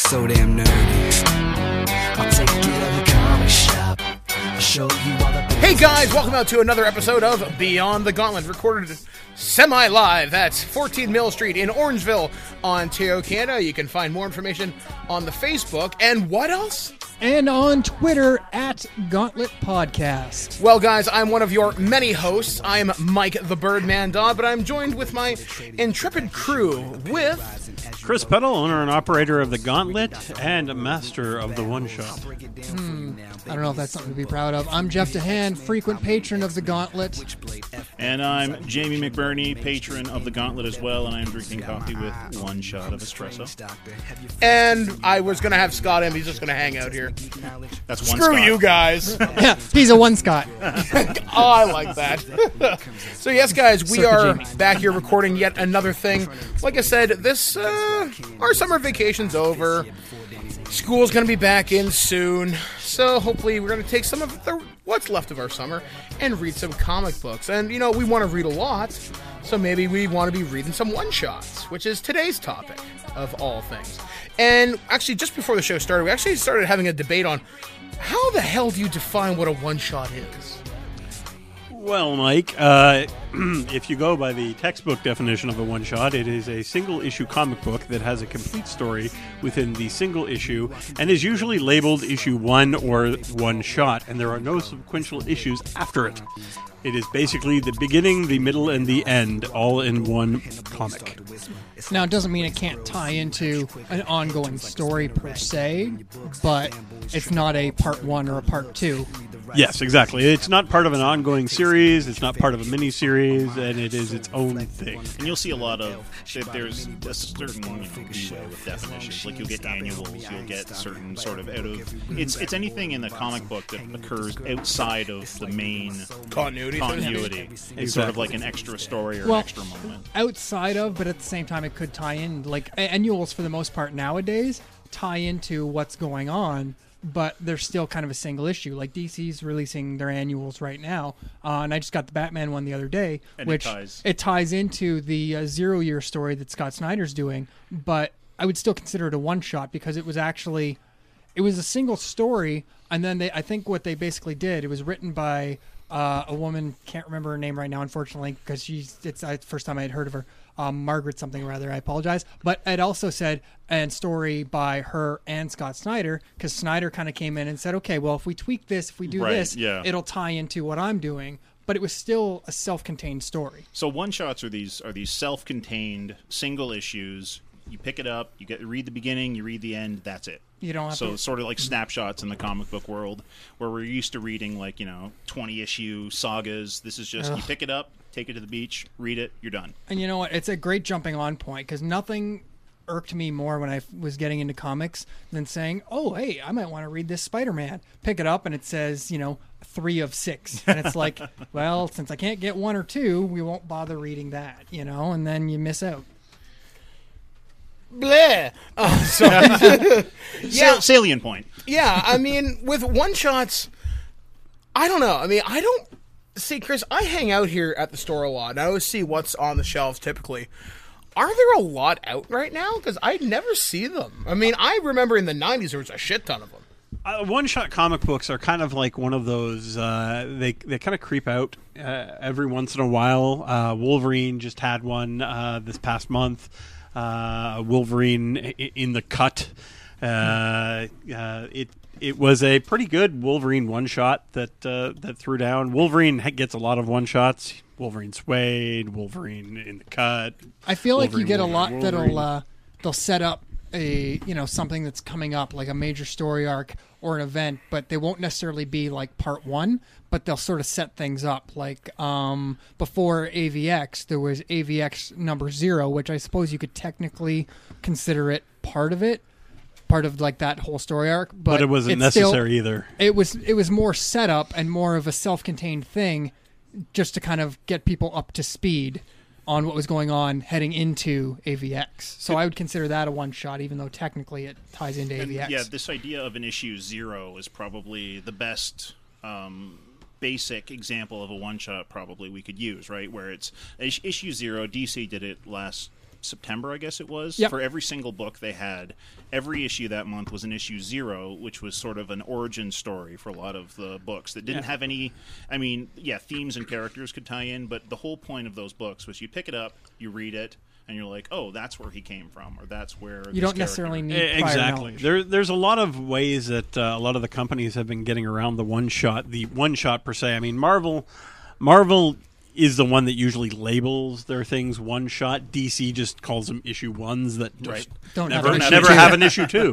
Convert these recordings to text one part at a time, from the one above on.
so damn nerdy. I'll take you to the comic shop. I'll show you all the... Hey guys, welcome out to another episode of Beyond the Gauntlet, recorded semi-live at 14 Mill Street in Orangeville, Ontario, Canada. You can find more information on the Facebook. And what else? And on Twitter at Gauntlet Podcast. Well, guys, I'm one of your many hosts. I'm Mike the Birdman Dodd, but I'm joined with my intrepid crew with... Chris Peddle, owner and operator of the Gauntlet and master of the One Shot. I don't know if that's something to be proud of. I'm Jeff DeHaan, frequent patron of the Gauntlet. And I'm Jamie McBurney, patron of the Gauntlet as well, and I'm drinking coffee with one shot of espresso. And I was going to have Scott in, but he's just going to hang out here. That's one Screw Scott. you guys. Yeah, he's a one Scott. Oh, I like that. So yes, guys, we are back here recording yet another thing. Like I said, this our summer vacation's over. School's going to be back in soon. So hopefully we're going to take some of what's left of our summer and read some comic books. And, you know, we want to read a lot, so maybe we want to be reading some one-shots, which is today's topic of all things. And actually, just before the show started, we actually started having a debate on how the hell do you define what a one-shot is? Well, Mike, if you go by the textbook definition of a one-shot, it is a single-issue comic book that has a complete story within the single issue and is usually labeled issue 1 or one-shot, and there are no sequential issues after it. It is basically the beginning, the middle, and the end, all in one comic. Now, it doesn't mean it can't tie into an ongoing story per se, but it's not a part 1 or a part 2. Yes, exactly. It's not part of an ongoing series, it's not part of a mini-series, and it is its own thing. And you'll see a lot of, there's a certain leeway with definitions. Like you'll get annuals, you'll get certain sort of out of, it's anything in the comic book that occurs outside of the main continuity. It's sort of like an extra story or an extra moment. Outside of, but at the same time it could tie in, like annuals for the most part nowadays tie into what's going on, but they're still kind of a single issue. Like DC's releasing their annuals right now, and I just got the Batman one the other day, and which it ties into the 0 year story that Scott Snyder's doing, but I would still consider it a one-shot because it was a single story, and then I think what they basically did, it was written by a woman, can't remember her name right now, unfortunately, because it's the first time I had heard of her. Margaret something or other, I apologize. But it also said, and story by her and Scott Snyder, because Snyder kind of came in and said, okay, well, if we tweak this, if we do this, it'll tie into what I'm doing. But it was still a self-contained story. So one-shots are these self-contained single issues. You pick it up, you read the beginning, you read the end, that's it. You don't have to... It's sort of like snapshots in the comic book world, where we're used to reading 20-issue sagas. This is just, you pick it up, take it to the beach, read it, you're done. And you know what? It's a great jumping on point, because nothing irked me more when I was getting into comics than saying, oh, hey, I might want to read this Spider-Man. Pick it up, and it says, 3 of 6. And it's like, well, since I can't get 1 or 2, we won't bother reading that, and then you miss out. Bleh. Salient point. Yeah, I mean, with one-shots, I don't know. I mean, I don't... See, Chris, I hang out here at the store a lot, and I always see what's on the shelves typically. Are there a lot out right now? Because I never see them. I mean, I remember in the 90s there was a shit ton of them. One-shot comic books are kind of like one of those, they kind of creep out every once in a while. Wolverine just had one this past month. Wolverine in the Cut. It was a pretty good Wolverine one-shot that threw down. Wolverine gets a lot of one-shots. Wolverine Suede, Wolverine in the Cut. I feel like you get a lot that'll they'll set up a something that's coming up, like a major story arc or an event, but they won't necessarily be like part 1, but they'll sort of set things up. Like before AVX, there was AVX number 0, which I suppose you could technically consider it part of like that whole story arc, but it wasn't necessary either. It was more setup and more of a self-contained thing, just to kind of get people up to speed on what was going on heading into AVX. So I would consider that a one-shot, even though technically it ties into AVX. Yeah, this idea of an issue 0 is probably the best basic example of a one-shot probably we could use, right? Where it's issue 0, DC did it last September, I guess it was. Yep. For every single book they had, every issue that month was an issue 0, which was sort of an origin story for a lot of the books that didn't have any. I mean, themes and characters could tie in, but the whole point of those books was you pick it up, you read it, and you're like, oh, that's where he came from, or that's where you don't necessarily need prior exactly. knowledge. There's a lot of ways that a lot of the companies have been getting around the one shot per se. I mean, Marvel is the one that usually labels their things one shot. DC just calls them issue 1s that just Don't never have an never issue have an issue 2.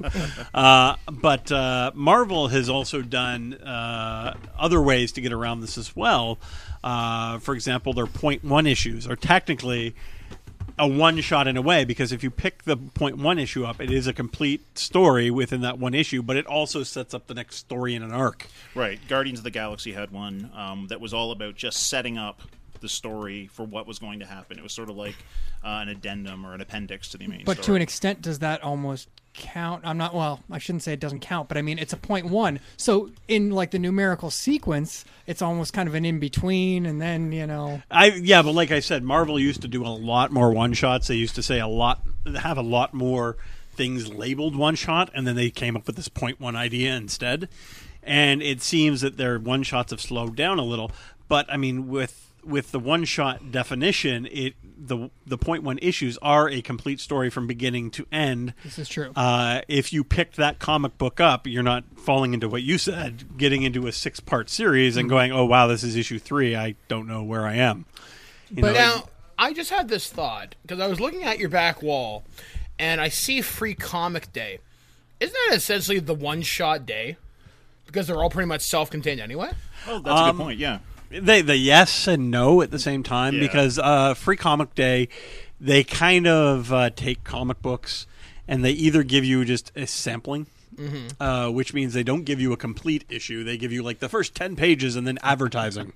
But Marvel has also done other ways to get around this as well. For example, their .1 issues are technically a one shot in a way, because if you pick the .1 issue up, it is a complete story within that one issue, but it also sets up the next story in an arc. Right. Guardians of the Galaxy had one that was all about just setting up the story for what was going to happen. It was sort of like an addendum or an appendix to the main story. But to an extent, does that almost count? I shouldn't say it doesn't count, but I mean, it's a .1. So in like the numerical sequence, it's almost kind of an in-between, and then, but like I said, Marvel used to do a lot more one-shots. They used to have a lot more things labeled one-shot, and then they came up with this .1 idea instead. And it seems that their one-shots have slowed down a little. But, I mean, with the one-shot definition, the .1 issues are a complete story from beginning to end. This is true. If you picked that comic book up, you're not falling into what you said, getting into a 6-part series and going, oh, wow, this is issue 3. I don't know where I am. Now, I just had this thought, because I was looking at your back wall, and I see Free Comic Day. Isn't that essentially the one-shot day? Because they're all pretty much self-contained anyway? Oh, that's a good point, yeah. The yes and no at the same time, because Free Comic Day, they kind of take comic books and they either give you just a sampling, which means they don't give you a complete issue. They give you like the first 10 pages and then advertising.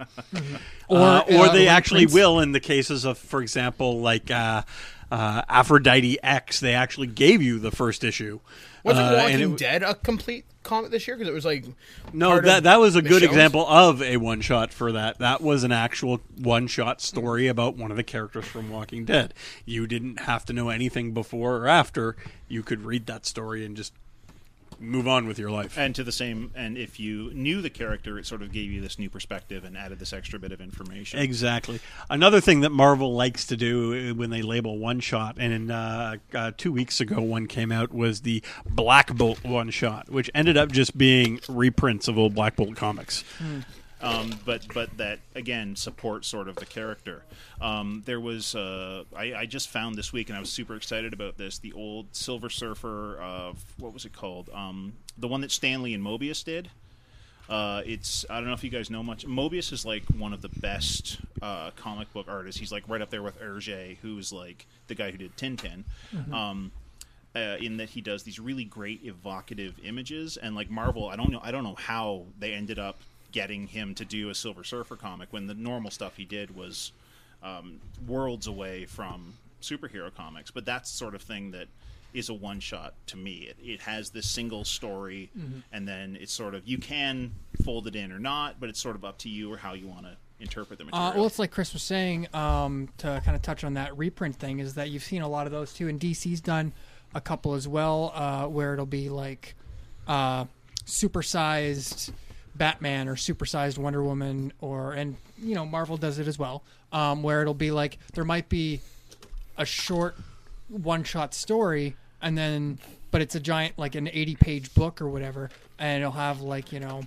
Or they actually will in the cases of, for example, like Aphrodite X, they actually gave you the first issue. Wasn't Walking Dead a complete comic this year? Because it was like that was a good example of a one shot for that. That was an actual one shot story about one of the characters from Walking Dead. You didn't have to know anything before or after. You could read that story and just move on with your life. And if you knew the character, it sort of gave you this new perspective and added this extra bit of information. Exactly. Another thing that Marvel likes to do when they label one shot, and 2 weeks ago one came out, was the Black Bolt one shot, which ended up just being reprints of old Black Bolt comics. But that again supports sort of the character. There was I just found this week, and I was super excited about this. The old Silver Surfer, what was it called? The one that Stanley and Mobius did. I don't know if you guys know much. Mobius is like one of the best comic book artists. He's like right up there with Hergé, who's like the guy who did Tintin. In that he does these really great evocative images, and like Marvel, I don't know how they ended up getting him to do a Silver Surfer comic when the normal stuff he did was worlds away from superhero comics. But that's the sort of thing that is a one shot to me. It has this single story, and then it's sort of, you can fold it in or not, but it's sort of up to you or how you want to interpret the material. Well, it's like Chris was saying, to kind of touch on that reprint thing, is that you've seen a lot of those too, and DC's done a couple as well, where it'll be like supersized Batman or supersized Wonder Woman, and Marvel does it as well, where it'll be like there might be a short one-shot story, but it's a giant, like an 80-page book or whatever, and it'll have like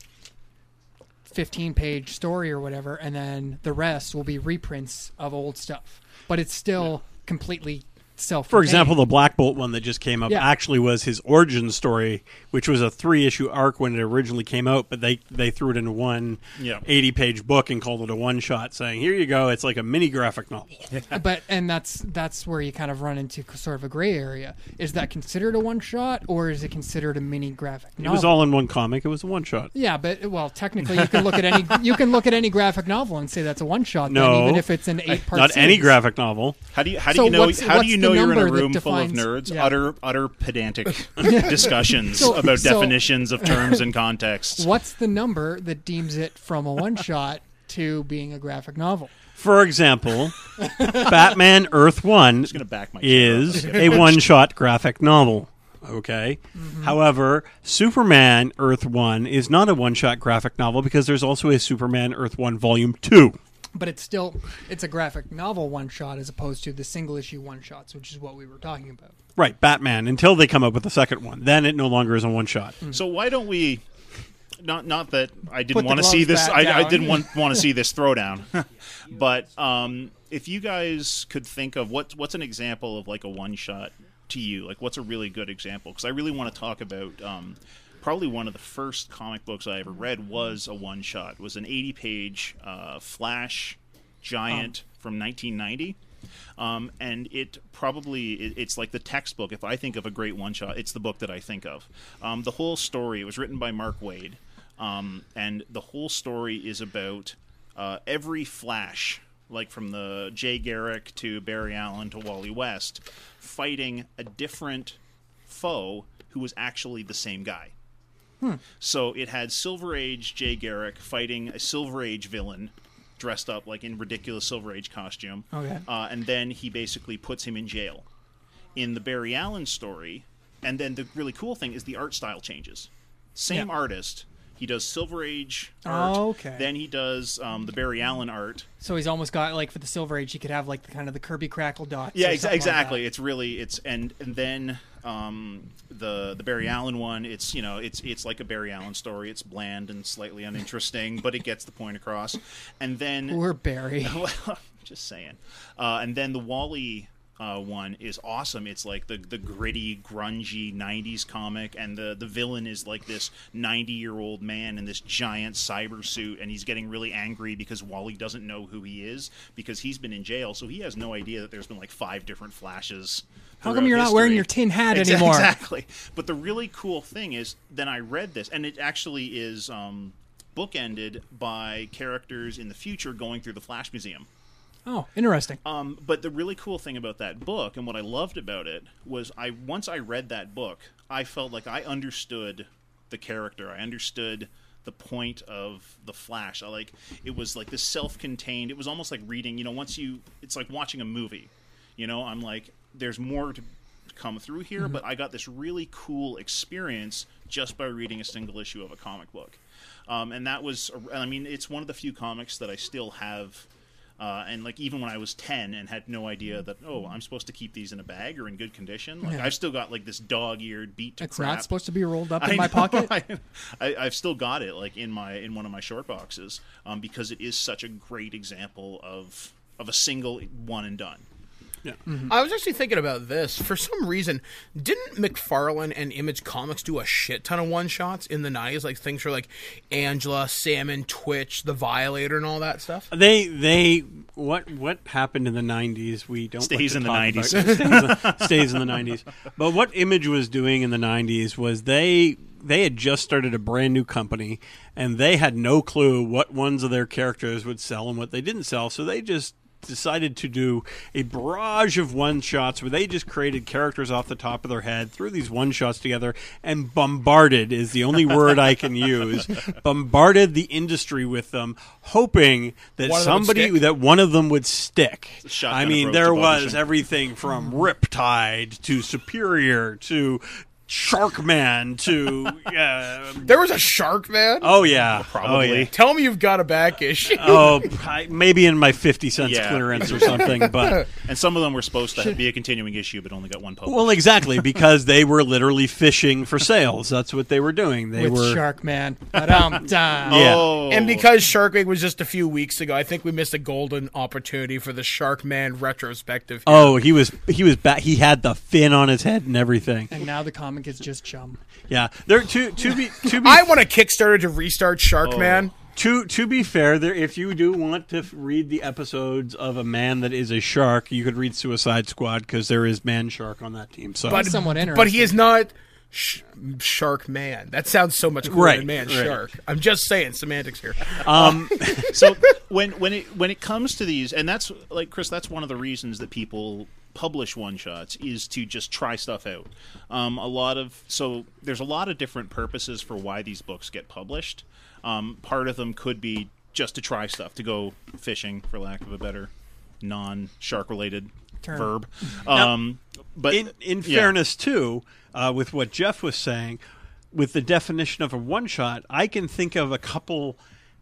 15-page story or whatever, and then the rest will be reprints of old stuff, but it's still completely self-contained. For example, the Black Bolt one that just came up actually was his origin story, which was a 3-issue arc when it originally came out, but they threw it into one 80-page book and called it a one-shot, saying, here you go, it's like a mini graphic novel. And that's where you kind of run into sort of a gray area. Is that considered a one-shot, or is it considered a mini graphic novel? It was all in one comic. It was a one-shot. Yeah, but technically you can look at any graphic novel and say that's a one-shot. No, then, even if it's an 8-part not series. any graphic novel. How do you know you're in a room full of nerds, utter pedantic discussions about definitions of terms and contexts? What's the number that deems it from a one-shot to being a graphic novel. For example, Batman Earth 1 gonna back my is a one-shot graphic novel. Okay. However, Superman Earth 1 is not a one-shot graphic novel because there's also a Superman Earth 1 Volume 2. But it's a graphic novel one-shot as opposed to the single-issue one-shots, which is what we were talking about. Right, Batman, until they come up with the second one. Then it no longer is a one-shot. So why don't we? Not that I Put didn't the want to see gloves this. back I down. didn't want to see this throwdown. But if you guys could think of what's an example of like a one shot to you, like what's a really good example? Because I really want to talk about probably one of the first comic books I ever read was a one shot. It was an 80-page Flash giant from 1990. And it's like the textbook. If I think of a great one shot, it's the book that I think of. The whole story, it was written by Mark Waid, and the whole story is about every Flash, like from the Jay Garrick to Barry Allen to Wally West, fighting a different foe who was actually the same guy. So it had Silver Age Jay Garrick fighting a Silver Age villain dressed up like in ridiculous Silver Age costume. Okay. And then he basically puts him in jail. In the Barry Allen story, and then the really cool thing is the art style changes. Same artist. He does Silver Age art. Oh, okay. Then he does the Barry Allen art. So he's almost got, like, for the Silver Age, he could have, like, the Kirby Crackle dots. Yeah, or something exactly. Like It's really and then the Barry Allen one. It's it's like a Barry Allen story. It's bland and slightly uninteresting, but it gets the point across. And then that. Or Barry. well, just saying. And then the Wally one is awesome. It's like the gritty, grungy 90s comic, and the villain is like this 90-year-old man in this giant cyber suit, and he's getting really angry because Wally doesn't know who he is because he's been in jail, so he has no idea that there's been like 5 different Flashes. How come you're not wearing your tin hat anymore? Exactly. But the really cool thing is, then I read this, and it actually is bookended by characters in the future going through the Flash Museum. Oh, interesting. But the really cool thing about that book, and what I loved about it, was once I read that book, I felt like I understood the character. I understood the point of the Flash. It was like this self-contained. It was almost like reading. It's like watching a movie. I'm like, there's more to come through here, but I got this really cool experience just by reading a single issue of a comic book. And that was, it's one of the few comics that I still have. And like even when I was 10 and had no idea that I'm supposed to keep these in a bag or in good condition, I've still got like this dog-eared beat to It's crap. not supposed to be rolled up in my pocket. I've still got it like in one of my short boxes because it is such a great example of a single one and done. Yeah. I was actually thinking about this. For some reason, didn't McFarlane and Image Comics do a shit ton of one-shots in the 90s? Like things for like Angela, Salmon, Twitch, The Violator, and all that stuff? What happened in the 90s, we don't Stays in the 90s. Stays in the 90s. But what Image was doing in the 90s was they had just started a brand new company, and they had no clue what ones of their characters would sell and what they didn't sell, so they just decided to do a barrage of one-shots where they just created characters off the top of their head, threw these one-shots together, and bombarded is the only word I can use, bombarded the industry with them, hoping that one of them would stick. I mean, there was everything from Riptide to Superior to Sharkman to There was a Sharkman? Oh yeah, Probably. Oh, yeah. Tell me you've got a back issue. Maybe in my 50 cents Yeah. clearance or something, but And some of them were supposed to be a continuing issue, but only got one published. well, exactly, because they were literally fishing for sales. That's what they were doing. They with were Sharkman. Yeah. Oh. And because Shark Week was just a few weeks ago, I think we missed a golden opportunity for the Sharkman retrospective. Here. Oh, he was back. He had the fin on his head and everything. And now the comic is just chum. Yeah, there to be I want a Kickstarter to restart Sharkman. To be fair, there if you do want to read the episodes of a man that is a shark, you could read Suicide Squad because there is Man Shark on that team. So But, somewhat interesting. but he is not Shark Man. That sounds so much cooler Right, than Man right. Shark. I'm just saying semantics here. So when it comes to these, and that's like Chris, that's one of the reasons that people publish one shots is to just try stuff out. There's a lot of different purposes for why these books get published. Part of them could be just to try stuff, to go fishing, for lack of a better non-shark related Term. verb. But in fairness, too, with what Jeff was saying, with the definition of a one-shot, I can think of a couple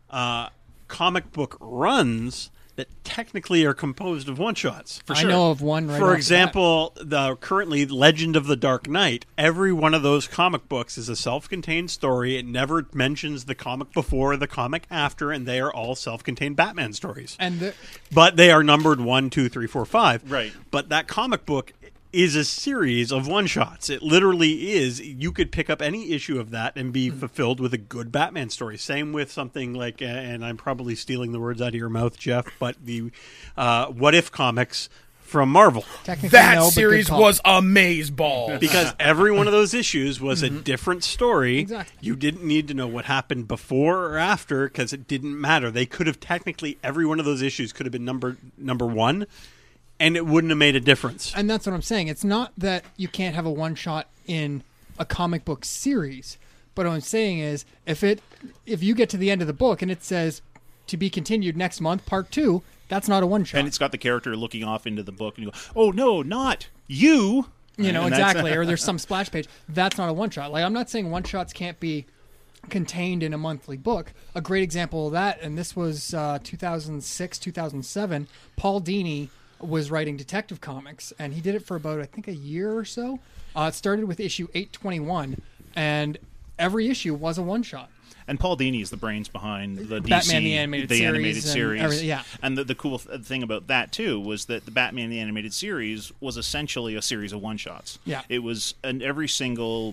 comic book runs that technically are composed of one-shots. I know of one right For off example, the currently Legend of the Dark Knight, every one of those comic books is a self-contained story. It never mentions the comic before or the comic after, and they are all self-contained Batman stories. But they are numbered 1, 2, 3, 4, 5. Right. But that comic book is a series of one-shots. It literally is. You could pick up any issue of that and be fulfilled with a good Batman story. Same with something like, and I'm probably stealing the words out of your mouth, Jeff, but the What If comics from Marvel. That series was amazeballs. Because every one of those issues was a different story. Exactly. You didn't need to know what happened before or after because it didn't matter. They could have technically, every one of those issues could have been number one, and it wouldn't have made a difference. And that's what I'm saying. It's not that you can't have a one-shot in a comic book series. But what I'm saying is, if you get to the end of the book and it says, to be continued next month, part 2, that's not a one-shot. And it's got the character looking off into the book, and you go, oh, no, not you! You know, And exactly. Or there's some splash page. That's not a one-shot. Like, I'm not saying one-shots can't be contained in a monthly book. A great example of that, and this was 2006, 2007, Paul Dini was writing Detective Comics, and he did it for about, I think, a year or so. It started with issue 821, and every issue was a one-shot. And Paul Dini is the brains behind the DC, Batman the Animated Series. Yeah. And the cool thing about that, too, was that the Batman the Animated Series was essentially a series of one-shots. Yeah. It was, and every single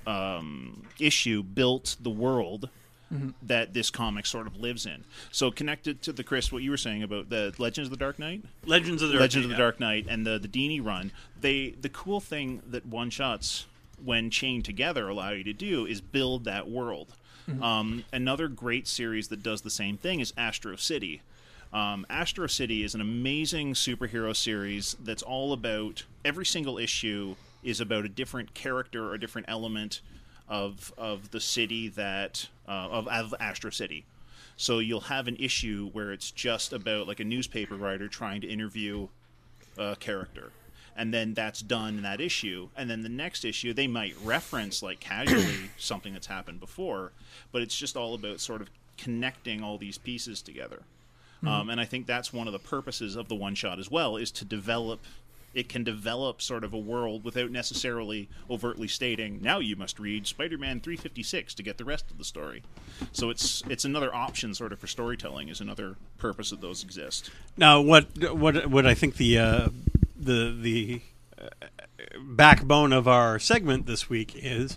issue built the world that this comic sort of lives in. So connected to the Chris, what you were saying about the Legends of the Dark Knight? Legends of the Dark Knight and the Dini run. The cool thing that one-shots, when chained together, allow you to do is build that world. Another great series that does the same thing is Astro City. Astro City is an amazing superhero series that's all about, every single issue is about a different character or a different element of the city that of Astro City. So you'll have an issue where it's just about like a newspaper writer trying to interview a character, and then that's done in that issue. And then the next issue they might reference like casually something that's happened before, but it's just all about sort of connecting all these pieces together. And I think that's one of the purposes of the one shot as well, is to develop. It can develop sort of a world without necessarily overtly stating, now you must read Spider-Man 356 to get the rest of the story. So it's another option sort of for storytelling, is another purpose that those exist. Now, what I think the backbone of our segment this week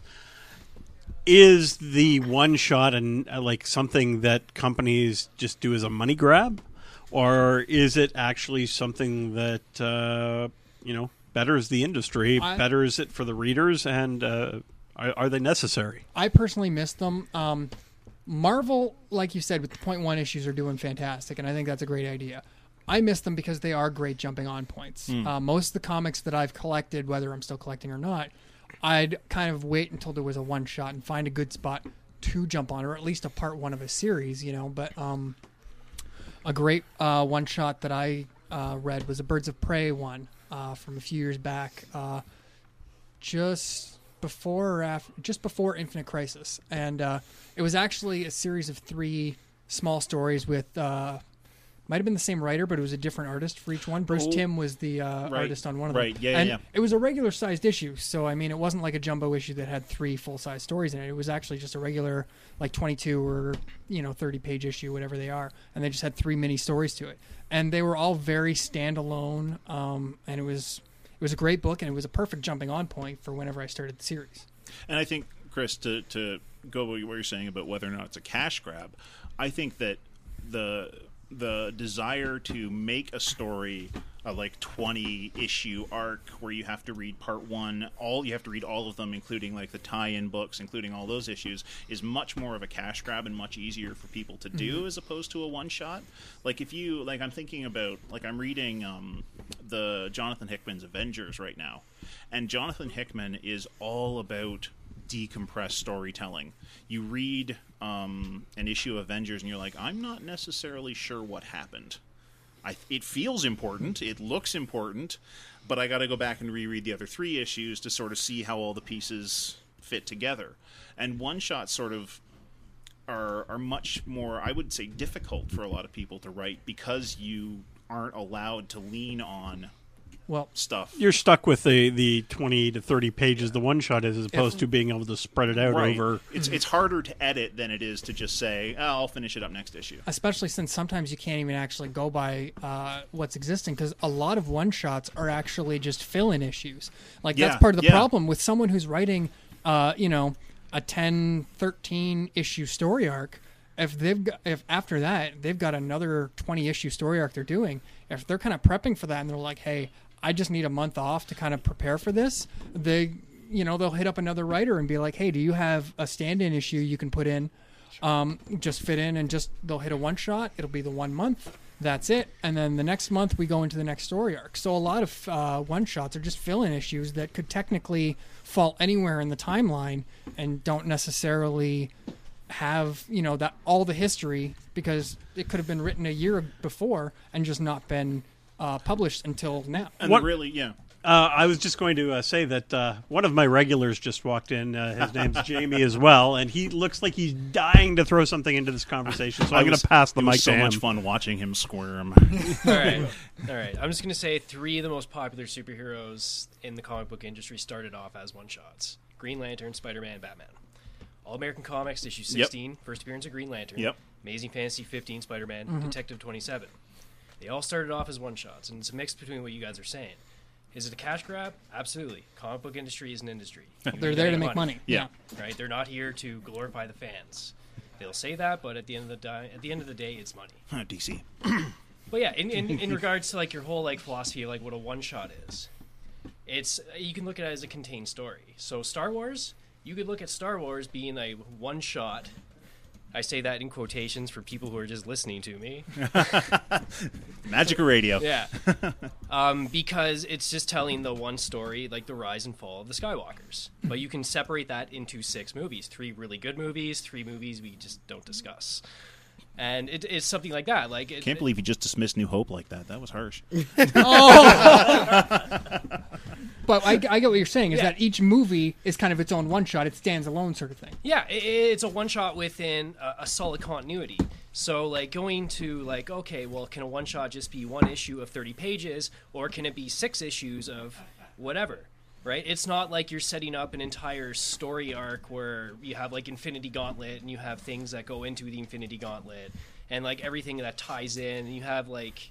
is the one shot and like something that companies just do as a money grab, or is it actually something that betters the industry, betters it for the readers, and are they necessary? I personally miss them. Marvel, like you said, with the .1 issues are doing fantastic, and I think that's a great idea. I miss them because they are great jumping on points. Most of the comics that I've collected, whether I'm still collecting or not, I'd kind of wait until there was a one shot and find a good spot to jump on, or at least a part one of a series, But a great one shot that I read was a Birds of Prey one from a few years back, just before Infinite Crisis, and it was actually a series of 3 small stories with might have been the same writer, but it was a different artist for each one. Bruce Timm was the artist on one of them. Right, yeah. It was a regular sized issue, so I mean, it wasn't like a jumbo issue that had 3 full size stories in it. It was actually just a regular, like 22 or 30-page issue, whatever they are, and they just had 3 mini stories to it, and they were all very standalone. And it was a great book, and it was a perfect jumping on point for whenever I started the series. And I think, Chris, to go what you're saying about whether or not it's a cash grab, I think that the desire to make a story a like 20 issue arc where you have to read part 1, you have to read all of them, including like the tie-in books, including all those issues, is much more of a cash grab and much easier for people to do as opposed to a one shot. Like if you I'm thinking about, like, I'm reading the Jonathan Hickman's Avengers right now, and Jonathan Hickman is all about decompressed storytelling. You read an issue of Avengers and you're like, I'm not necessarily sure what happened. It feels important, it looks important, but I got to go back and reread the other 3 issues to sort of see how all the pieces fit together. And one-shots sort of are much more, I would say, difficult for a lot of people to write because you aren't allowed to lean on stuff. You're stuck with the 20 to 30 pages the one shot is, as opposed to being able to spread it out over. It's harder to edit than it is to just say, I'll finish it up next issue. Especially since sometimes you can't even actually go by what's existing, because a lot of one shots are actually just fill-in issues. Like that's part of the problem with someone who's writing, a 10, 13 issue story arc. If after that they've got another 20 issue story arc they're doing, if they're kind of prepping for that and they're like, hey, I just need a month off to kind of prepare for this, they'll hit up another writer and be like, hey, do you have a stand-in issue you can put in, just fit in, and they'll hit a one shot. It'll be the 1 month, that's it, and then the next month we go into the next story arc. So a lot of one shots are just fill-in issues that could technically fall anywhere in the timeline and don't necessarily have that all the history, because it could have been written a year before and just not been published until now. And I was just going to say that one of my regulars just walked in. His name's Jamie as well, and he looks like he's dying to throw something into this conversation. So I'm going to pass the mic to him. It was so much fun watching him squirm. All right. I'm just going to say 3 of the most popular superheroes in the comic book industry started off as one-shots. Green Lantern, Spider-Man, Batman. All-American Comics, issue 16, first appearance of Green Lantern. Yep. Amazing Fantasy 15, Spider-Man, Detective 27. They all started off as one-shots, and it's a mix between what you guys are saying. Is it a cash grab? Absolutely. Comic book industry is an industry. They're there to make money. Yeah. Right? They're not here to glorify the fans. They'll say that, but at the end of the day, it's money. DC. But yeah, in regards to like your whole like philosophy of like what a one-shot is, you can look at it as a contained story. So Star Wars, you could look at Star Wars being a one-shot. I say that in quotations for people who are just listening to me. Magic of radio. Yeah. Because it's just telling the one story, like the rise and fall of the Skywalkers. But you can separate that into 6 movies. 3 really good movies, 3 movies we just don't discuss. And it's something like that. Like, Can't believe you just dismissed New Hope like that. That was harsh. But I get what you're saying, is that each movie is kind of its own one-shot. It stands alone sort of thing. Yeah, it's a one-shot within a solid continuity. So, like, going to, like, okay, well, can a one-shot just be 1 issue of 30 pages, or can it be 6 issues of whatever, right? It's not like you're setting up an entire story arc where you have, like, Infinity Gauntlet, and you have things that go into the Infinity Gauntlet, and, like, everything that ties in, and you have, like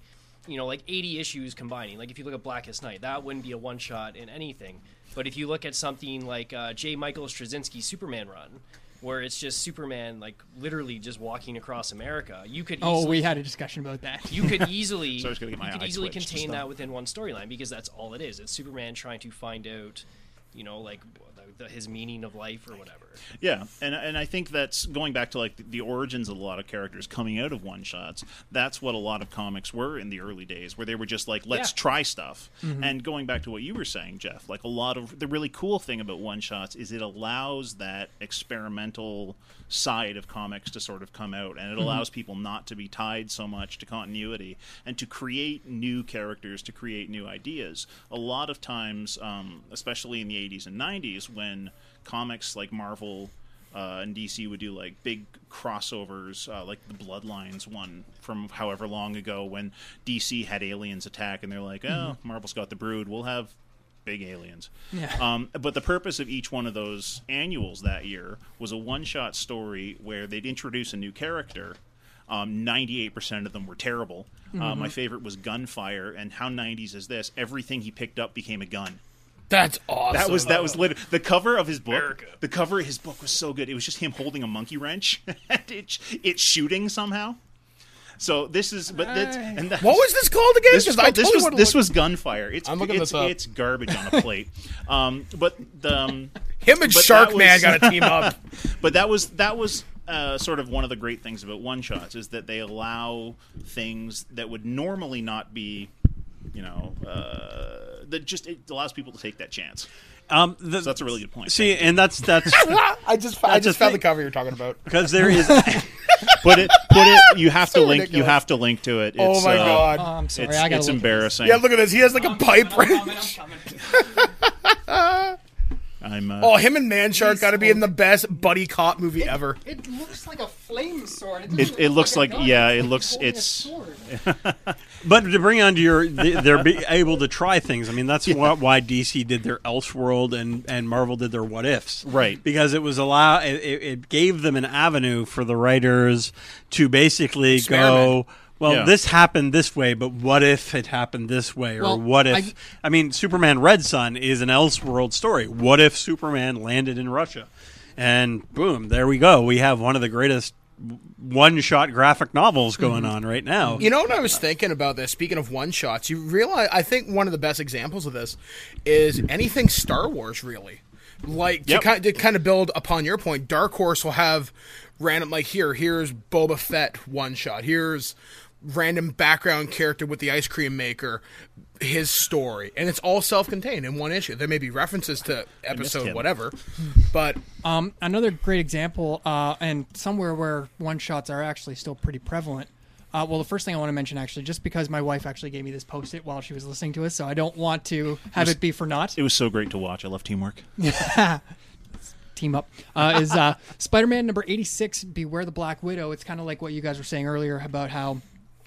80 issues combining. Like, if you look at Blackest Night, that wouldn't be a one-shot in anything. But if you look at something like J. Michael Straczynski's Superman run, where it's just Superman, like, literally just walking across America, you could easily... we had a discussion about that. You could easily, So I was gonna get my eye twitched contain just that now. within one storyline, because that's all it is. It's Superman trying to find out, like, his meaning of life or whatever. Yeah, and I think that's going back to like the origins of a lot of characters coming out of one shots. That's what a lot of comics were in the early days, where they were just like, let's try stuff. And going back to what you were saying, Jeff, like a lot of the really cool thing about one shots is it allows that experimental side of comics to sort of come out, and it allows people not to be tied so much to continuity and to create new characters, to create new ideas. A lot of times, especially in the 80s and 90s, when comics like Marvel and DC would do like big crossovers, like the Bloodlines one from however long ago, when DC had aliens attack, and they're like, oh, Marvel's got the Brood, we'll have big aliens. Yeah. But the purpose of each one of those annuals that year was a one-shot story where they'd introduce a new character. 98% of them were terrible. My favorite was Gunfire, and how 90s is this? Everything he picked up became a gun. That's awesome. That was literally the cover of his book. America. The cover of his book was so good. It was just him holding a monkey wrench and it's shooting somehow. So this is, but that's, and that's, What was this called again? This was Gunfire. I'm looking this up. It's garbage on a plate. But the him and but Sharkman that was- got to team up. But that was sort of one of the great things about one shots, is that they allow things that would normally not be, that just it allows people to take that chance. So that's a really good point. See, and that's I just found the thing. cover you're talking about. because there is. put it. You have to link. ridiculous. You have to link to it. Oh It's, my god! I'm sorry, It's, I got it's to look. embarrassing. Yeah, look at this. He has like a pipe wrench. I'm. Oh, him and Manshark got to be in the best buddy cop movie ever. It looks like a flame sword. It looks like it looks. It's. But to bring on to they're able to try things. I mean, that's why DC did their Elseworld and Marvel did their What Ifs, Right. Because it gave them an avenue for the writers to basically Experiment. go, well, Yeah. this happened this way, but what if it happened this way, or Well, what if? I mean, Superman Red Sun is an Elseworld story. What if Superman landed in Russia? And boom, there we go. We have one of the greatest one-shot graphic novels going on right now. You know what I was thinking about this? Speaking of one-shots, you realize I think one of the best examples of this is anything Star Wars, really. Like, Yep. to kind of build upon your point, Dark Horse will have random, like, here's Boba Fett one-shot. Here's random background character with the ice cream maker, his story. And it's all self-contained in one issue. There may be references to episode him. whatever, but... Another great example, and somewhere where one-shots are actually still pretty prevalent. Well, the first thing I want to mention, actually, just because my wife actually gave me this Post-it while she was listening to us, so I don't want to have it be for naught. It was so great to watch. I love teamwork. Team up. Is Spider-Man number 86, Beware the Black Widow. It's kind of like what you guys were saying earlier about how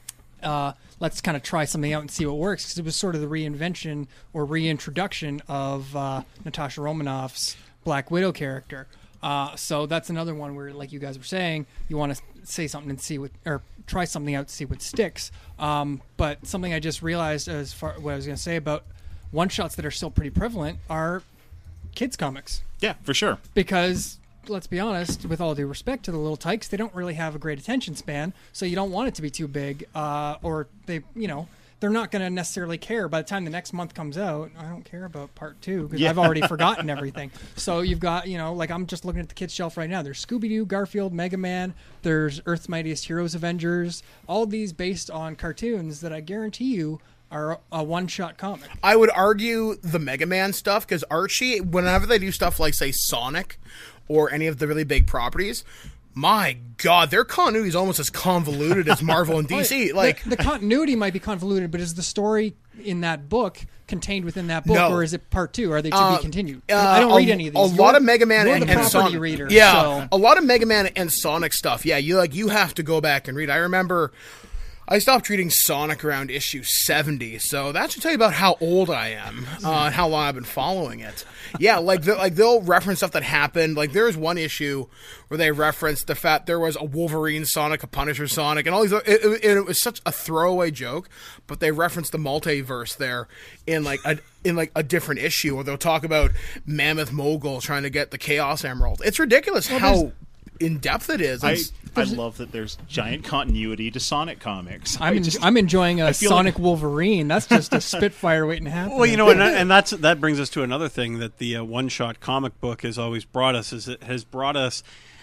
let's kind of try something out and see what works, because it was sort of the reinvention or reintroduction of Natasha Romanoff's Black Widow character. So that's another one where, like you guys were saying, you want to say something and see what, or try something out to see what sticks. But something I just realized as far what I was going to say about one-shots that are still pretty prevalent are kids comics. Yeah, for sure. Because let's be honest, with all due respect to the little tykes, they don't really have a great attention span, so you don't want it to be too big, or they're not going to necessarily care. By the time the next month comes out, I don't care about part 2 because I've already forgotten everything. So you've got, like I'm just looking at the kids' shelf right now. There's Scooby-Doo, Garfield, Mega Man. There's Earth's Mightiest Heroes, Avengers. All of these based on cartoons that I guarantee you are a one-shot comic. I would argue the Mega Man stuff, because Archie, whenever they do stuff like, say, Sonic or any of the really big properties, my God, their continuity is almost as convoluted as Marvel and DC. Like the continuity might be convoluted, but is the story in that book contained within that book, No. or is it part 2? Are they to be continued? I don't read any of these. A lot of Mega Man you're and, the and property Sonic. reader. Yeah, so. a lot of Mega Man and Sonic stuff. Yeah, you have to go back and read. I remember I stopped reading Sonic around issue 70, so that should tell you about how old I am, and how long I've been following it. Yeah, they'll reference stuff that happened. Like there's one issue where they referenced the fact there was a Wolverine Sonic, a Punisher Sonic, and all these. It was such a throwaway joke, but they referenced the multiverse there in a different issue, or they'll talk about Mammoth Mogul trying to get the Chaos Emerald. It's ridiculous how in depth it is. I love that there's giant continuity to Sonic comics. I'm enjoying a feel Sonic like- Wolverine. That's just a Spitfire waiting to happen. Well, and that brings us to another thing that the one-shot comic book has always brought us, is it has brought us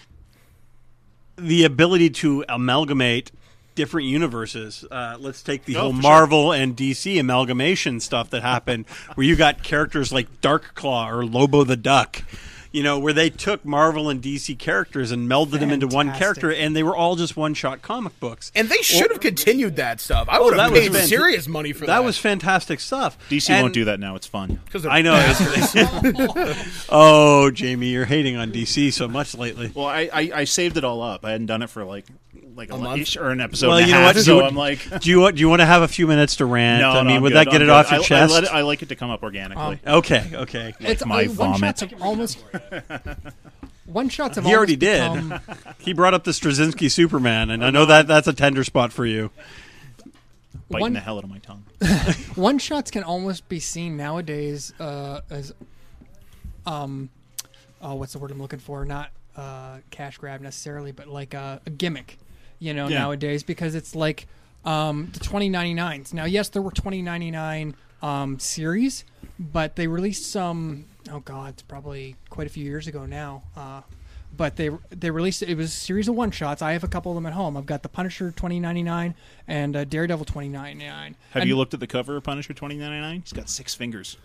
the ability to amalgamate different universes. Let's take the whole for Marvel and DC amalgamation stuff that happened, where you got characters like Darkclaw or Lobo the Duck. Where they took Marvel and DC characters and melded them into one Fantastic. character, and they were all just one-shot comic books. And they should have continued that stuff. I would have that was paid serious money for that. That was fantastic stuff. DC And- won't do that now. It's fun. I know. Oh, Jamie, you're hating on DC so much lately. Well, I saved it all up. I hadn't done it for like a month? or an episode. Well, and a you know half, what? So I'm like, Do you want to have a few minutes to rant? no, I mean, I'm would good. that get I'm it off good. your chest? I like it to come up organically. Okay. It's my one-shots vomit. have almost. One-shots have He already almost did. become- He brought up the Straczynski Superman, and I know that's a tender spot for you. Biting one- the hell out of my tongue. One-shots can almost be seen nowadays as, what's the word I'm looking for? Not cash grab necessarily, but like a gimmick, nowadays, because it's like the 2099s. Now, yes, there were 2099 series, but they released some. Oh God, it's probably quite a few years ago now. but they released it. It was a series of one shots. I have a couple of them at home. I've got the Punisher 2099 and Daredevil 2099. Have you looked at the cover of Punisher 2099? He's got 6 fingers.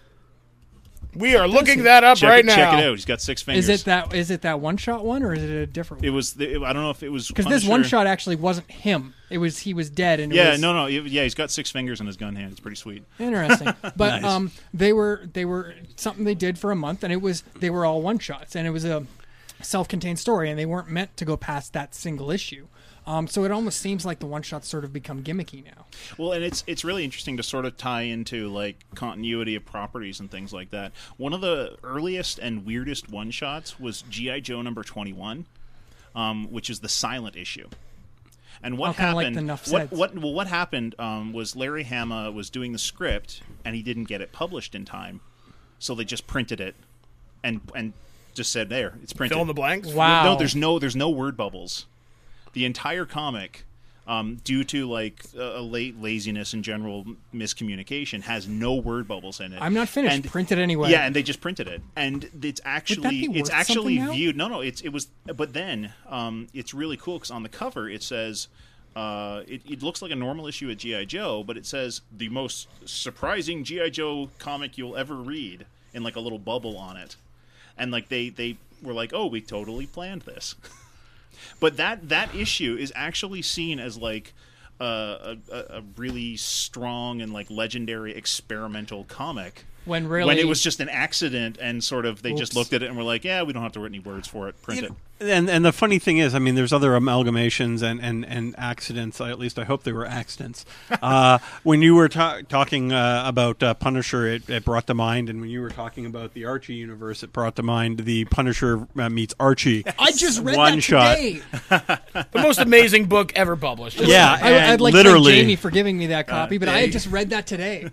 We are looking that up right now. Check it out. He's got 6 fingers. Is it that one shot one, or is it a different one? It was. I don't know if it was because this one shot actually wasn't him. He was dead. And it was, he's got 6 fingers in his gun hand. It's pretty sweet. Interesting. But Nice. they were something they did for a month, and they were all one shots, and it was a self-contained story, and they weren't meant to go past that single issue. So it almost seems like the one shots sort of become gimmicky now. Well, and it's really interesting to sort of tie into like continuity of properties and things like that. One of the earliest and weirdest one shots was G.I. Joe number 21, which is the silent issue. And what happened? Like what happened was Larry Hama was doing the script and he didn't get it published in time, so they just printed it and just said there it's printed. Fill in the blanks. Wow. No, there's no word bubbles. The entire comic, due to like laziness and general miscommunication, has no word bubbles in it. I'm not finished. And, Print it anyway. Yeah, and they just printed it, and it's actually viewed. No, it was. But then it's really cool because on the cover it says. It looks like a normal issue of G.I. Joe, but it says the most surprising G.I. Joe comic you'll ever read in like a little bubble on it, and like they were like, oh, we totally planned this. But that issue is actually seen as like a really strong and like legendary experimental comic. When it was just an accident and sort of they just looked at it and were like, yeah, we don't have to write any words for it. Print it. And the funny thing is, I mean, there's other amalgamations and accidents. At least I hope they were accidents. When you were talking about Punisher, it brought to mind, and when you were talking about the Archie universe, it brought to mind the Punisher meets Archie. I just read one that shot. today. The most amazing book ever published. Yeah, I'd like to literally, thank Jamie for giving me that copy, but I had just read that today.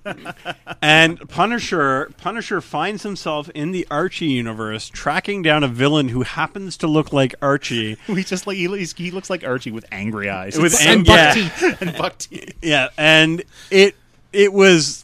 And Punisher finds himself in the Archie universe tracking down a villain who happens to look like Archie. He just like he looks like Archie with angry eyes, And buck teeth. and buck teeth. Yeah, and it was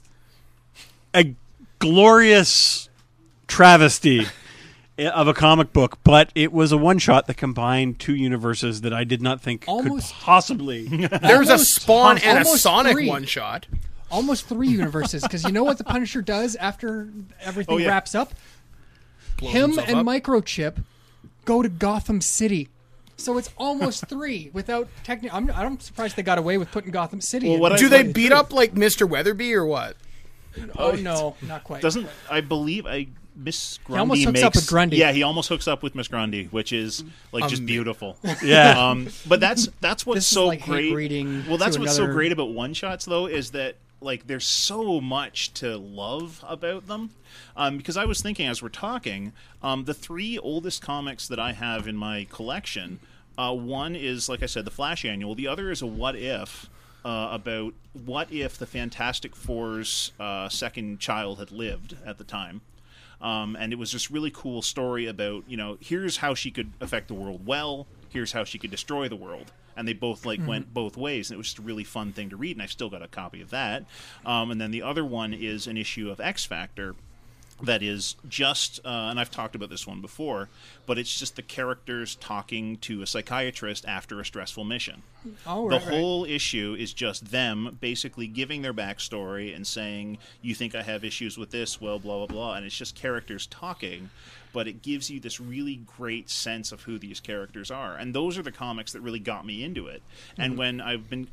a glorious travesty of a comic book, but it was a one-shot that combined two universes that I did not think could possibly. There's a Spawn and a almost Sonic three. one-shot. Almost 3 universes, because you know what the Punisher does after everything wraps up? Blows Him himself and up. Microchip go to Gotham City. So it's almost 3 without technically. I'm surprised they got away with putting Gotham City. Well, in. what Do they beat up like Mr. Weatherby or what? Oh no, not quite. Doesn't I believe Miss Grundy almost hooks up with Grundy. Yeah, he almost hooks up with Miss Grundy, which is like just beautiful. Yeah. But that's what's This is so like hate great. reading Well, that's to what's so another- great about one shots though is that like there's so much to love about them. Because I was thinking as we're talking, the 3 oldest comics that I have in my collection, one is like I said, the Flash Annual. The other is a What If. About what if the Fantastic Four's second child had lived at the time. And it was this really cool story about, here's how she could affect the world well, here's how she could destroy the world. And they both went both ways, and it was just a really fun thing to read, and I've still got a copy of that. And then the other one is an issue of X Factor that is just, and I've talked about this one before, but it's just the characters talking to a psychiatrist after a stressful mission. Oh, The right, whole issue is just them basically giving their backstory and saying, you think I have issues with this, well, blah, blah, blah, and it's just characters talking, but it gives you this really great sense of who these characters are. And those are the comics that really got me into it. And when I've been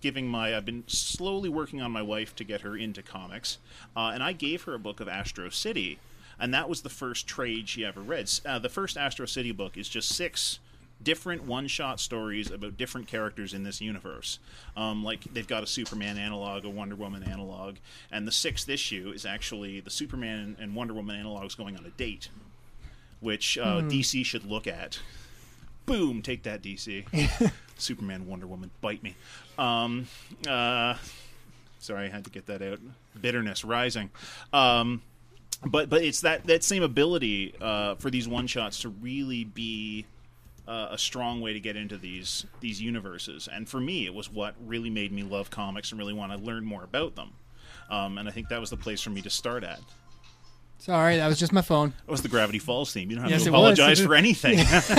slowly working on my wife to get her into comics, and I gave her a book of Astro City, and that was the first trade she ever read. The first Astro City book is just 6 different one-shot stories about different characters in this universe. Like they've got a Superman analog, a Wonder Woman analog, and the 6th issue is actually the Superman and Wonder Woman analogs going on a date, which DC should look at. Boom, take that, DC. Superman, Wonder Woman, bite me. Sorry, I had to get that out. Bitterness rising. But it's that same ability for these one-shots to really be a strong way to get into these universes. And for me, it was what really made me love comics and really want to learn more about them. And I think that was the place for me to start at. Sorry, that was just my phone. That was the Gravity Falls theme. You don't have Yes, to it was. apologize for anything.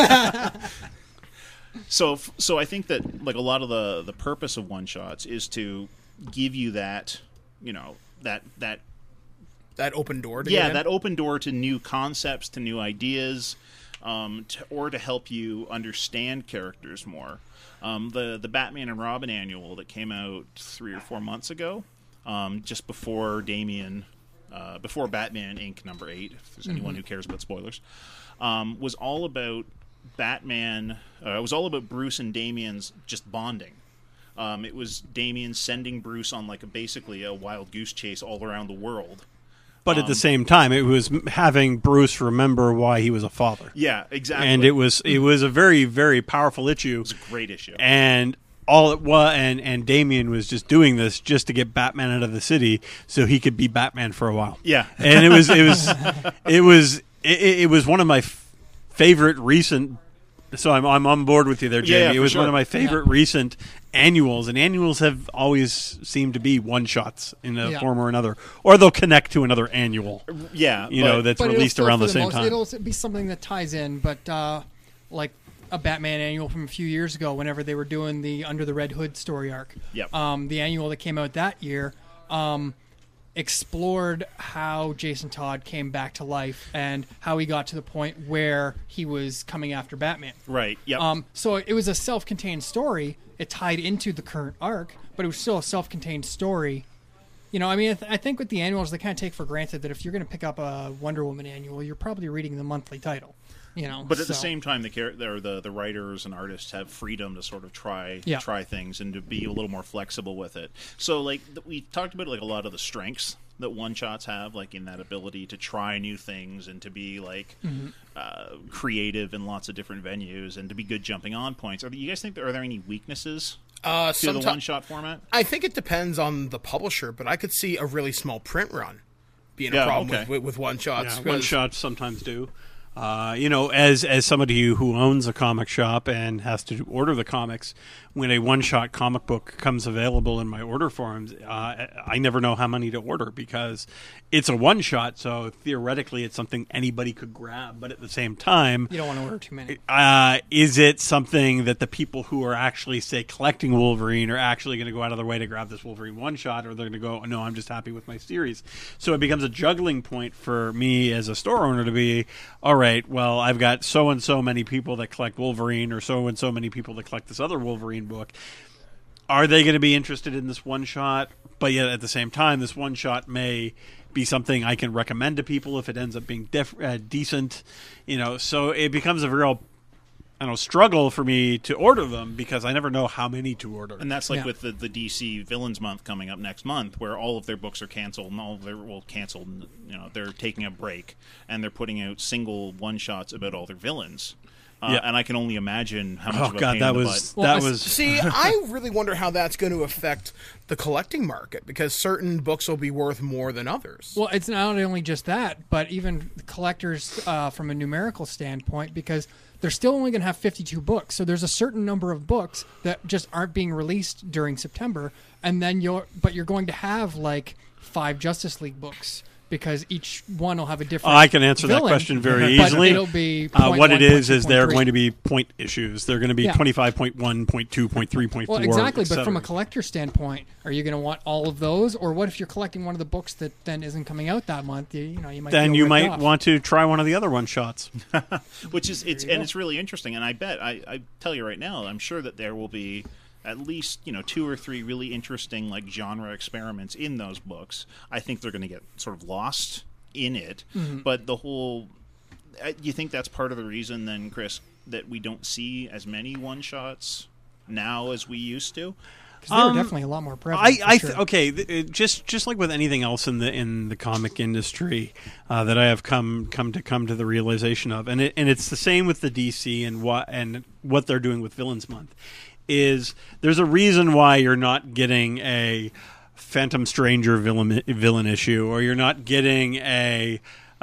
So I think that like a lot of the purpose of one shots is to give you that, you know, that That open door to yeah, get in? that open door to new concepts, to new ideas, or to help you understand characters more. The Batman and Robin annual that came out 3 or 4 months ago, just before before Batman Inc. number 8, if there's anyone who cares about spoilers, was all about Batman. It was all about Bruce and Damian's just bonding. It was Damian sending Bruce on like basically a wild goose chase all around the world. But at the same time, it was having Bruce remember why he was a father. Yeah, exactly. And it was a very, very powerful issue. It was a great issue. And all it was, and Damian was just doing this just to get Batman out of the city so he could be Batman for a while. Yeah. And it was one of my favorite recent. So I'm on board with you there, Jamie. Yeah, it was sure. one of my favorite recent annuals, and annuals have always seemed to be one shots in a form or another, or they'll connect to another annual. Yeah, That's But it'll released still, around for the same most, time. It'll be something that ties in, but like a Batman annual from a few years ago, whenever they were doing the Under the Red Hood story arc. Yep. The annual that came out that year explored how Jason Todd came back to life and how he got to the point where he was coming after Batman. Right. Yep. So it was a self-contained story. It tied into the current arc, but it was still a self-contained story. You know, I mean, I think with the annuals, they kind of take for granted that if you're going to pick up a Wonder Woman annual, you're probably reading the monthly title. You know, But at the same time, the writers and artists have freedom to sort of try things and to be a little more flexible with it. So, like we talked about, like a lot of the strengths that one shots have, like in that ability to try new things and to be like creative in lots of different venues and to be good jumping on points. You guys think are there any weaknesses to the one shot format? I think it depends on the publisher, but I could see a really small print run being a problem with one shots. Yeah, one shots sometimes do. As somebody who owns a comic shop and has to order the comics, when a one-shot comic book comes available in my order forms, I never know how many to order because it's a one-shot, so theoretically it's something anybody could grab. But at the same time, you don't want to order too many. Is it something that the people who are actually, say, collecting Wolverine are actually going to go out of their way to grab this Wolverine one-shot, or they're going to go, no, I'm just happy with my series? So it becomes a juggling point for me as a store owner to be, all right, well, I've got so-and-so many people that collect Wolverine or so-and-so many people that collect this other Wolverine book. Are they going to be interested in this one-shot? But yet at the same time, this one-shot may be something I can recommend to people if it ends up being decent. So it becomes a real struggle for me to order them because I never know how many to order. And that's like with the DC Villains Month coming up next month, where all of their books are canceled and all of their canceled. They're taking a break and they're putting out single one shots about all their villains. And I can only imagine how much of a pain in the butt. See, I really wonder how that's going to affect the collecting market because certain books will be worth more than others. Well, it's not only just that, but even collectors from a numerical standpoint, because they're still only going to have 52 books. So there's a certain number of books that just aren't being released during September, and then you're going to have like 5 Justice League books. Because each one will have a different I can answer villain, that question very easily. It'll be what it is 0.2, they're 0.3. going to be point issues. They're going to be 25.1, 0.2, 0.3, 0.4. Well, exactly. et cetera. But from a collector standpoint, are you going to want all of those, or what if you're collecting one of the books that then isn't coming out that month? You might. Then feel you ripped might off. want to try one of the other one shots. Which is it's really interesting, and I bet I tell you right now, I'm sure that there will be at least 2 or 3 really interesting like genre experiments in those books. I think they're going to get sort of lost in it, but the whole. You think that's part of the reason, then, Chris, that we don't see as many one shots now as we used to? Because they were definitely a lot more prevalent. Just like with anything else in the comic industry that I have come to the realization of, and it's the same with the DC and what they're doing with Villains Month, is there's a reason why you're not getting a Phantom Stranger villain issue, or you're not getting a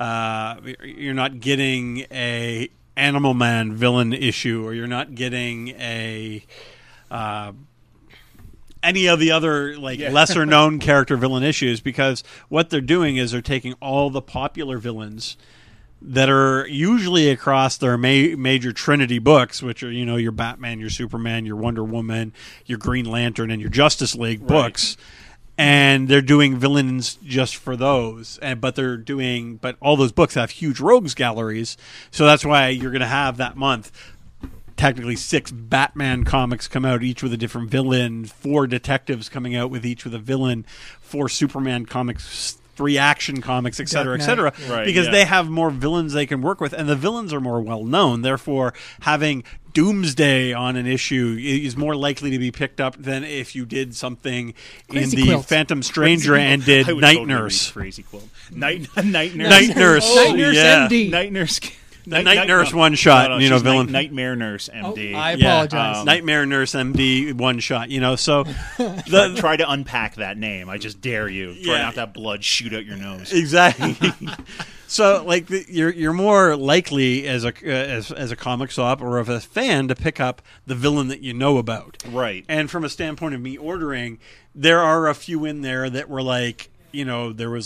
Animal Man villain issue, or you're not getting a any of the other lesser known character villain issues, because what they're doing is they're taking all the popular villains that are usually across their major Trinity books, which are, your Batman, your Superman, your Wonder Woman, your Green Lantern, and your Justice League books. And they're doing villains just for those. But all those books have huge rogues galleries. So that's why you're going to have that month technically 6 Batman comics come out, each with a different villain, 4 detectives coming out with each with a villain, 4 Superman comics, 3 action comics, et cetera, Right, because they have more villains they can work with, and the villains are more well-known. Therefore, having Doomsday on an issue is more likely to be picked up than if you did something Crazy in the Quilt. Phantom Stranger and did I would Night totally Nurse. read Crazy Quilt. Night Nurse. Night Nurse. Night Nurse yeah. MD. Night Nurse. The Night Nurse one-shot, she's villain. Nightmare Nurse MD. I Yeah. apologize. Nightmare Nurse MD one-shot, so... Try to unpack that name. I just dare you. Try Yeah. not to have blood shoot out your nose. Exactly. So, you're more likely as a comic shop or of a fan to pick up the villain that you know about. Right. And from a standpoint of me ordering, there are a few in there that were there was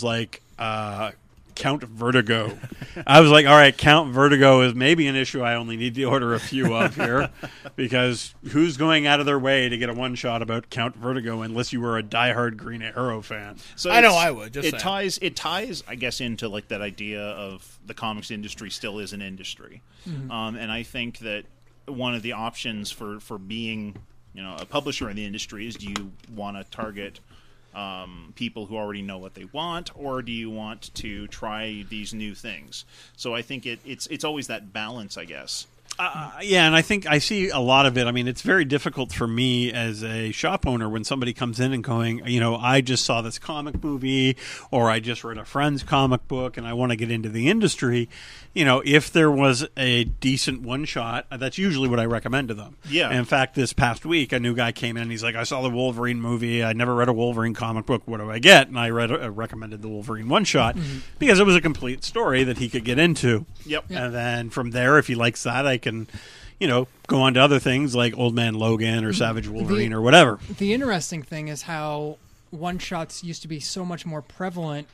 Count Vertigo. I was like, all right, Count Vertigo is maybe an issue I only need to order a few of here, because who's going out of their way to get a one-shot about Count Vertigo unless you were a diehard Green Arrow fan? So I know I would. Just it saying. ties, I guess, into that idea of the comics industry still is an industry, and I think that one of the options for being a publisher in the industry is, do you want to target people who already know what they want, or do you want to try these new things? So I think it's always that balance, I guess. Yeah, and I think I see a lot of it. I mean, it's very difficult for me as a shop owner when somebody comes in and going, I just saw this comic movie, or I just read a friend's comic book, and I want to get into the industry. If there was a decent one-shot, that's usually what I recommend to them. Yeah. In fact, this past week, a new guy came in, and he's like, I saw the Wolverine movie. I never read a Wolverine comic book. What do I get? And I recommended the Wolverine one-shot because it was a complete story that he could get into. Yep. And then from there, if he likes that, I can, go on to other things like Old Man Logan or Savage Wolverine or whatever. The interesting thing is how one-shots used to be so much more prevalent,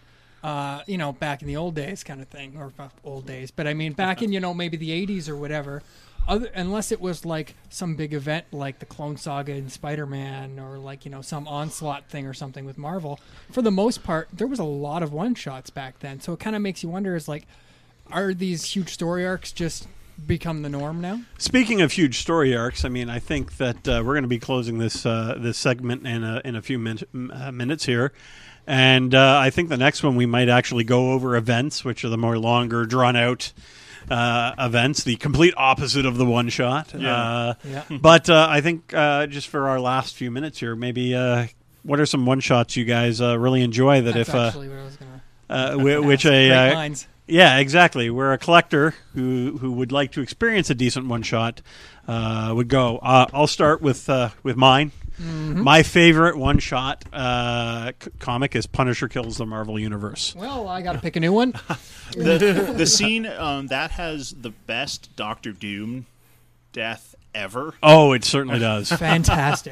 back in the old days kind of thing, or not old days, but I mean back in, maybe the 80s or whatever, unless it was like some big event like the Clone Saga and Spider-Man, or some Onslaught thing or something with Marvel. For the most part, there was a lot of one-shots back then, so it kind of makes you wonder, are these huge story arcs just become the norm now? Speaking of huge story arcs, I mean, I think that we're going to be closing this segment in a few minutes here, and I think the next one we might actually go over events, which are the more longer, drawn out events, the complete opposite of the one shot. Yeah. But I think just for our last few minutes here, maybe what are some one shots you guys really enjoy that That's if actually what I was gonna which Great a lines. yeah, exactly. Where a collector who would like to experience a decent one shot would go. I'll start with mine. Mm-hmm. My favorite one shot comic is Punisher Kills the Marvel Universe. Well, I got to pick a new one. The scene that has the best Doctor Doom death ever. Oh, it certainly does. Fantastic.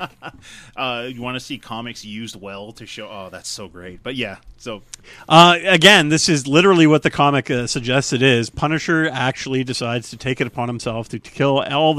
You want to see comics used well to show? Oh, that's so great. But yeah, so Again, this is literally what the comic suggests it is. Punisher actually decides to take it upon himself to kill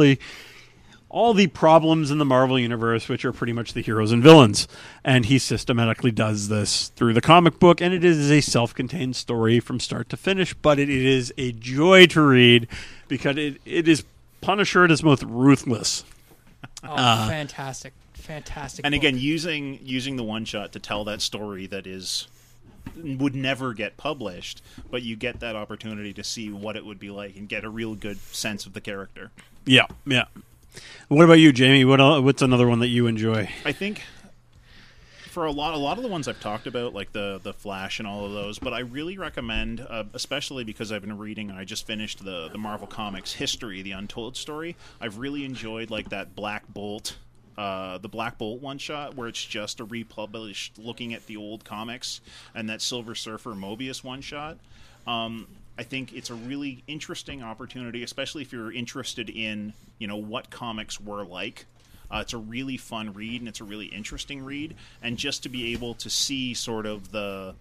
all the problems in the Marvel Universe, which are pretty much the heroes and villains. And he systematically does this through the comic book, and it is a self-contained story from start to finish, but it is a joy to read because it is Punisher at his most ruthless. Oh, fantastic. Fantastic. and book. again, using the one shot to tell that story that would never get published, but you get that opportunity to see what it would be like and get a real good sense of the character. Yeah, yeah. What about you, Jamie? What's another one that you enjoy? I think for a lot of the ones I've talked about, like the Flash and all of those, but I really recommend, especially because I've been reading, I just finished the Marvel Comics History, the Untold Story. I've really enjoyed like that Black Bolt, the Black Bolt one shot, where it's just a republished looking at the old comics, and that Silver Surfer Mobius one shot. I think it's a really interesting opportunity, especially if you're interested in, what comics were like. It's a really fun read, and it's a really interesting read. And just to be able to see sort of the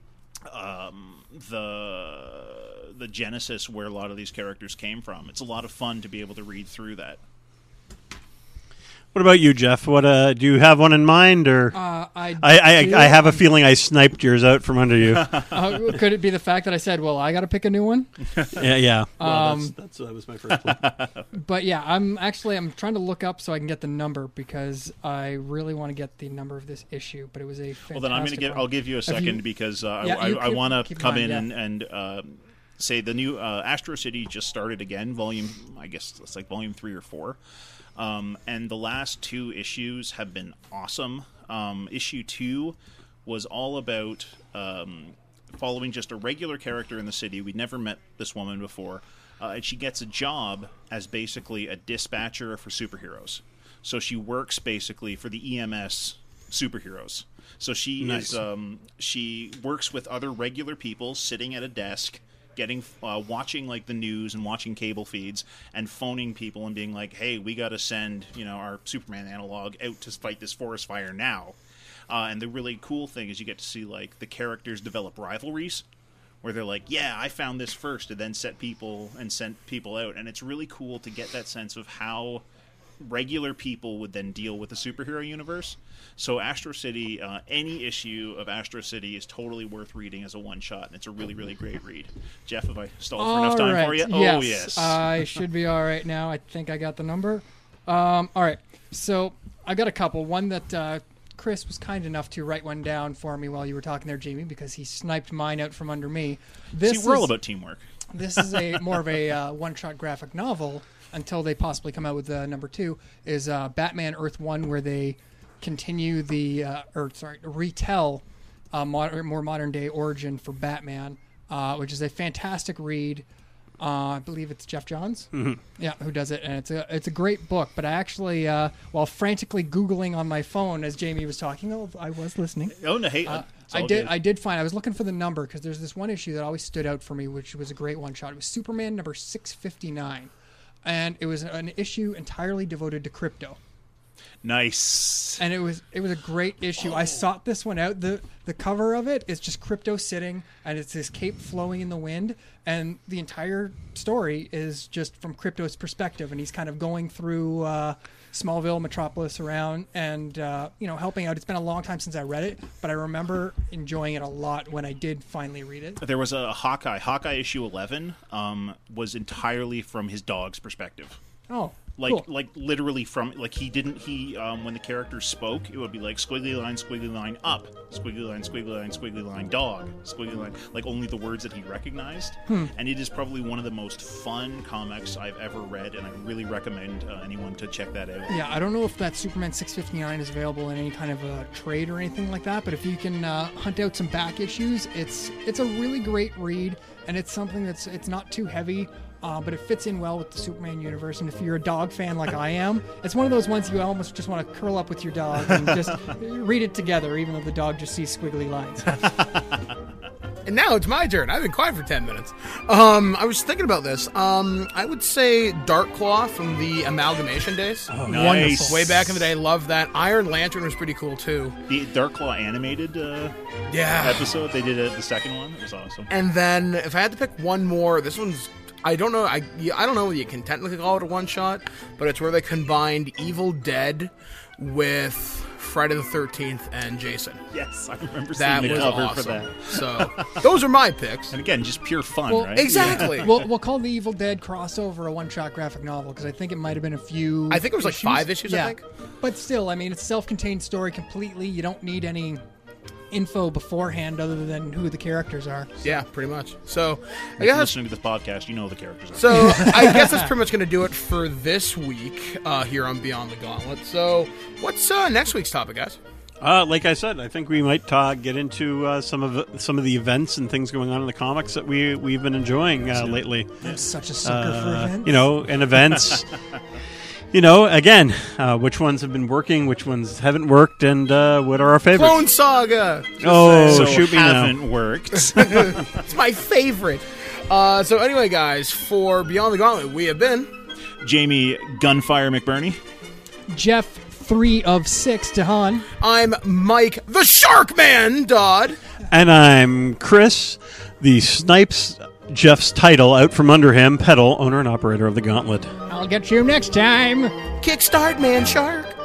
genesis where a lot of these characters came from, it's a lot of fun to be able to read through that. What about you, Jeff? What do you have one in mind, or I have a feeling I sniped yours out from under you. Could it be the fact that I said, "Well, I got to pick a new one"? Yeah. Well, that was my first one. But yeah, I'm trying to look up so I can get the number because I really want to get the number of this issue. But it was a fantastic. Well, then I'll give you a second because I want to come in and say the new Astro City just started again. I guess it's like volume 3 or 4. And the last 2 issues have been awesome. Issue 2 was all about following just a regular character in the city. We'd never met this woman before. And she gets a job as basically a dispatcher for superheroes. So she works basically for the EMS superheroes. So she she works with other regular people sitting at a desk, watching like the news and watching cable feeds and phoning people and being like, hey, we got to send our Superman analog out to fight this forest fire now. And the really cool thing is you get to see like the characters develop rivalries where they're like, yeah, I found this first, and then sent people out. And it's really cool to get that sense of how regular people would then deal with the superhero universe. So Astro City, any issue of Astro City is totally worth reading as a one-shot, and it's a really, really great read. Jeff, have I stalled for enough time for you? Yes. Oh, yes. I should be all right now. I think I got the number. All right. So I got a couple. One that Chris was kind enough to write one down for me while you were talking there, Jamie, because he sniped mine out from under me. We're all about teamwork. This is more of a one-shot graphic novel until they possibly come out with number 2, is Batman Earth 1, where they continue retell more modern-day origin for Batman, which is a fantastic read. I believe it's Jeff Johns, yeah, who does it, and it's a great book. But I actually, while frantically Googling on my phone as Jamie was talking, I was listening. Oh no, hey, I did find. I was looking for the number because there's this one issue that always stood out for me, which was a great one shot. It was Superman number 659, and it was an issue entirely devoted to crypto. Nice. And it was a great issue. I sought this one out. The cover of it is just Crypto sitting, and it's his cape flowing in the wind, and the entire story is just from Crypto's perspective, and he's kind of going through Smallville, Metropolis around, and helping out. It's been a long time since I read it, but I remember enjoying it a lot when I did finally read it. There was a Hawkeye issue 11 was entirely from his dog's perspective. Oh, cool. Cool. Like literally from when the characters spoke, it would be like squiggly line up, squiggly line dog, squiggly line, like only the words that he recognized. And it is probably one of the most fun comics I've ever read, and I really recommend anyone to check that out. Yeah, I don't know if that Superman 659 is available in any kind of a trade or anything like that, but if you can hunt out some back issues, it's a really great read, and it's something it's not too heavy. But it fits in well with the Superman universe, and if you're a dog fan like I am, it's one of those ones you almost just want to curl up with your dog and just read it together, even though the dog just sees squiggly lines. And now it's my turn. I've been quiet for 10 minutes. I was thinking about this. I would say Dark Claw from the Amalgamation days. Oh, nice. Way back in the day, loved that. Iron Lantern was pretty cool, too. The Dark Claw animated episode, they did the second one. It was awesome. And then, if I had to pick one more, this one's... I don't know. I don't know whether you can technically call it a one-shot, but it's where they combined Evil Dead with Friday the 13th and Jason. Yes, I remember seeing the cover awesome. for that. So those are my picks. And again, just pure fun, right? Exactly. Yeah. We'll call the Evil Dead crossover a one-shot graphic novel because I think it might have been a few. I think it was like 5 issues. Yeah. I think. But still, I mean, it's a self-contained story completely. You don't need any info beforehand other than who the characters are. Yeah, pretty much. So if you're listening to this podcast, you know the characters are. So I guess that's pretty much going to do it for this week here on Beyond the Gauntlet. So what's next week's topic, guys? Like I said, I think we might get into some of the events and things going on in the comics that we've been enjoying lately. I'm such a sucker for events. And events. Again, which ones have been working, which ones haven't worked, and what are our favorites? Clone Saga! So shoot me haven't now. Worked. It's my favorite. So anyway, guys, for Beyond the Gauntlet, we have been... Jamie Gunfire McBurney. Jeff 3 of 6 Dehan. I'm Mike, the Shark Man, Dodd. And I'm Chris, the Snipes Jeff's title out from under him, pedal, owner and operator of the Gauntlet. I'll get you next time. Kickstart, Man Shark.